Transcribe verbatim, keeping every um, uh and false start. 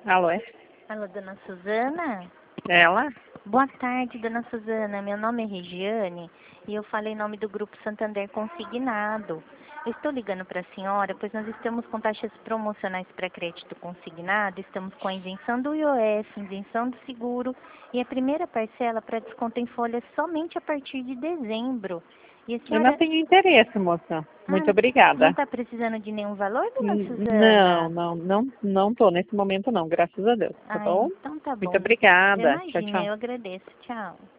Alô, é? Alô, dona Suzana? Ela? Boa tarde, dona Suzana. Meu nome é Regiane e eu falei em nome do Grupo Santander Consignado. Eu estou ligando para a senhora, pois nós estamos com taxas promocionais para crédito consignado, estamos com a isenção do I O F, isenção do seguro e a primeira parcela para desconto em folha somente a partir de dezembro. E a Eu não senhora... tenho interesse, moça. Muito ah, obrigada. não está precisando de nenhum valor, dona N- Não, Suzana? não, não, não tô nesse momento não, graças a Deus, tá Ah, bom? então tá Muito bom. obrigada. Tchau, Imagina, tchau. eu agradeço. Tchau.